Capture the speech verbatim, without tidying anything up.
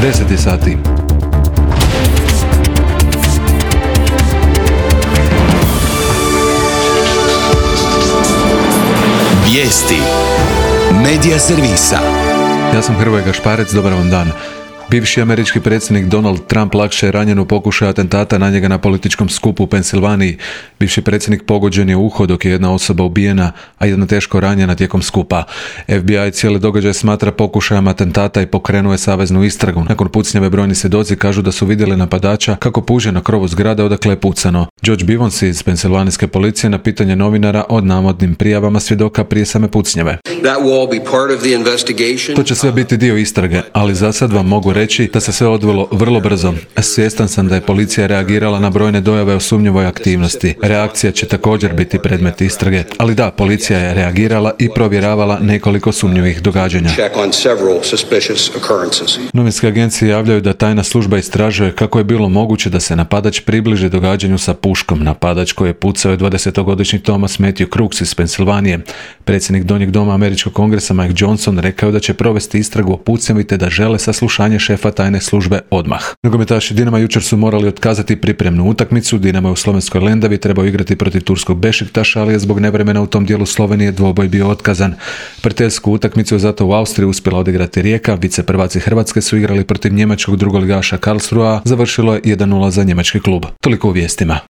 deset sati. Vijesti Medija servisa. Ja sam Hrvoje Gašparec, dobar vam dan. Bivši američki predsjednik Donald Trump lakše je ranjen u pokušaju atentata na njega na političkom skupu u Pensilvaniji. Bivši predsjednik pogođen je u uho dok je jedna osoba ubijena, a jedna teško ranjena tijekom skupa. F B I cijeli događaj smatra pokušajem atentata i pokrenuo je saveznu istragu. Nakon pucnjave brojni svjedoci kažu da su vidjeli napadača kako puže na krovu zgrade odakle je pucano. George Bivons iz pensilvanijske policije na pitanje novinara o navodnim prijavama svjedoka prije same pucnjave. To će sve biti dio istrage, ali za sad vam mogu reći da se sve odvilo vrlo brzo. Svjestan sam da je policija reagirala na brojne dojave o sumnjivoj aktivnosti. Reakcija će također biti predmet istrage, ali da, policija je reagirala i provjeravala nekoliko sumnjivih događanja. Novinske agencije javljaju da tajna služba istražuje kako je bilo moguće da se napadač približi događanju sa puškom. Napadač koji je pucao je dvadesetogodišnji Thomas Matthew Crooks iz Pensilvanije. Predsjednik Donjeg doma američkog kongresa Mike Johnson rekao da će provesti istragu o pucnjavi te da žele saslušanje šefa tajne službe odmah. Nogometaši Dinama jučer su morali otkazati pripremnu utakmicu. Dinamo je u slovenskoj Lendavi trebao igrati protiv turskog Bešiktaša, ali je zbog nevremena u tom dijelu Slovenije dvoboj bio otkazan. Prijateljsku utakmicu je zato u Austriji uspjela odigrati Rijeka. Viceprvaci Hrvatske su igrali protiv njemačkog drugoligaša Karlsruhe. Završilo je jedan nula za njemački klub. Toliko u vijestima.